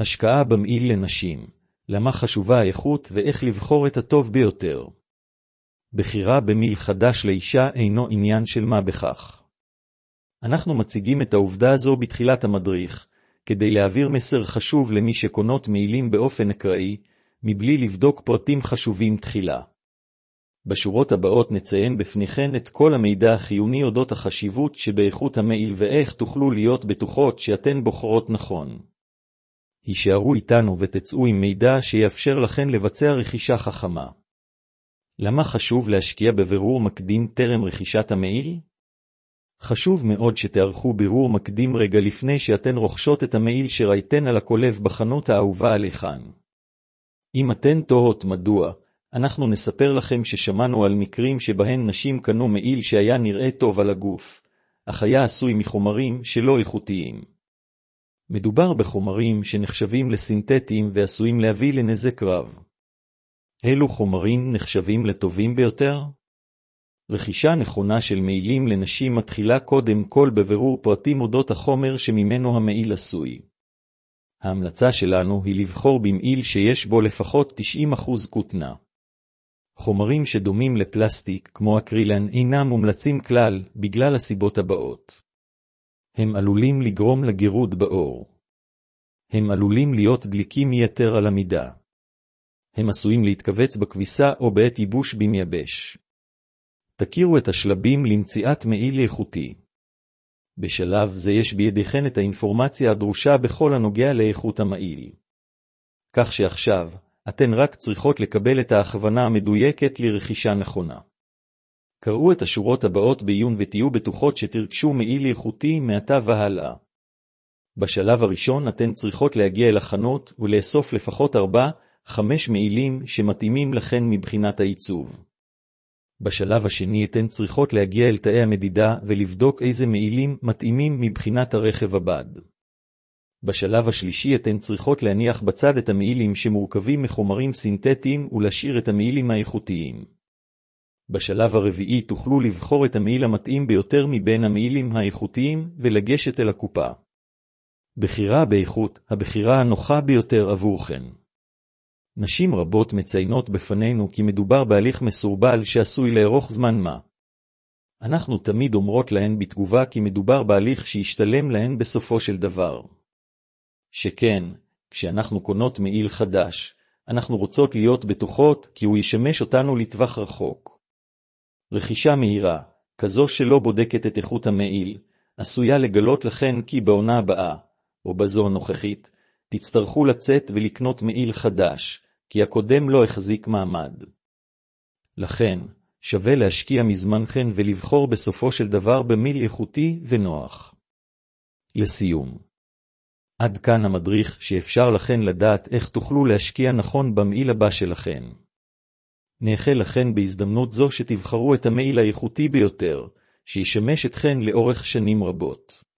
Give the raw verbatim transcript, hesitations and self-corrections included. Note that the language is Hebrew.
השקעה במעיל לנשים, למה חשובה האיכות ואיך לבחור את הטוב ביותר. בחירה במעיל חדש לאישה אינו עניין של מה בכך. אנחנו מציגים את העובדה הזו בתחילת המדריך, כדי להעביר מסר חשוב למי שקונות מעילים באופן אקראי, מבלי לבדוק פרטים חשובים תחילה. בשורות הבאות נציין בפניכן את כל המידע החיוני אודות החשיבות שבאיכות המעיל ואיך תוכלו להיות בטוחות שאתן בוחרות נכון. הישארו איתנו ותצאו עם מידע שיאפשר לכן לבצע רכישה חכמה. למה חשוב להשקיע בבירור מקדים טרם רכישת המעיל? חשוב מאוד שתערכו בירור מקדים רגע לפני שאתן רוכשות את המעיל שראיתן על הקולב בחנות האהובה עליכן. אם אתן תוהות מדוע, אנחנו נספר לכם ששמענו על מקרים שבהן נשים קנו מעיל שהיה נראה טוב על הגוף, אך היה עשוי מחומרים שלא איכותיים. מדובר בחומרים שנחשבים לסינתטיים ועשויים להביא לנזק רב. אילו חומרים נחשבים לטובים ביותר? רכישה נכונה של מעילים לנשים מתחילה קודם כל בבירור פרטים אודות החומר שממנו המעיל עשוי. ההמלצה שלנו היא לבחור במעיל שיש בו לפחות תשעים אחוז כותנה. חומרים שדומים לפלסטיק כמו אקרילן אינם מומלצים כלל בגלל הסיבות הבאות. הם עלולים לגרום לגירוד בעור. הם עלולים להיות דליקים יתר על המידה. הם עשויים להתכווץ בכביסה או בעת ייבוש במייבש. תכירו את השלבים למציאת מעיל איכותי. בשלב זה יש בידיכן את האינפורמציה הדרושה בכל הנוגע לאיכות המעיל. כך שעכשיו, אתן רק צריכות לקבל את ההכוונה המדויקת לרכישה נכונה. קראו את השורות הבאות בעיון ותהיו בטוחות שתרכשו מעיל איכותי מעתה והלאה. בשלב הראשון אתן צריכות להגיע אל החנות ולאסוף לפחות ארבע, חמש מעילים שמתאימים לכן מבחינת העיצוב. בשלב השני אתן צריכות להגיע אל תאי המדידה ולבדוק איזה מעילים מתאימים מבחינת הרכב הבד. בשלב השלישי אתן צריכות להניח בצד את המעילים שמורכבים מחומרים סינתטיים ולהשאיר את המעילים האיכותיים. בשלב הרביעי תוכלו לבחור את המעיל המתאים ביותר מבין המעילים האיכותיים ולגשת אל הקופה. בחירה באיכות, הבחירה הנוחה ביותר עבורכן. נשים רבות מציינות בפנינו כי מדובר בהליך מסורבל שעשוי לארוך זמן מה. אנחנו תמיד אומרות להן בתגובה כי מדובר בהליך שישתלם להן בסופו של דבר. שכן, כשאנחנו קונות מעיל חדש, אנחנו רוצות להיות בטוחות כי הוא ישמש אותנו לטווח רחוק. רכישה מהירה, כזו שלא בודקת את איכות המעיל, עשויה לגלות לכן כי בעונה הבאה, או בזו הנוכחית, תצטרכו לצאת ולקנות מעיל חדש, כי הקודם לא החזיק מעמד. לכן, שווה להשקיע מזמנכן ולבחור בסופו של דבר במעיל איכותי ונוח. לסיום. עד כאן המדריך שאפשר לכן לדעת איך תוכלו להשקיע נכון במעיל הבא שלכן. נאחל לכן בהזדמנות זו שתבחרו את המעיל האיכותי ביותר, שישמש אתכן לאורך שנים רבות.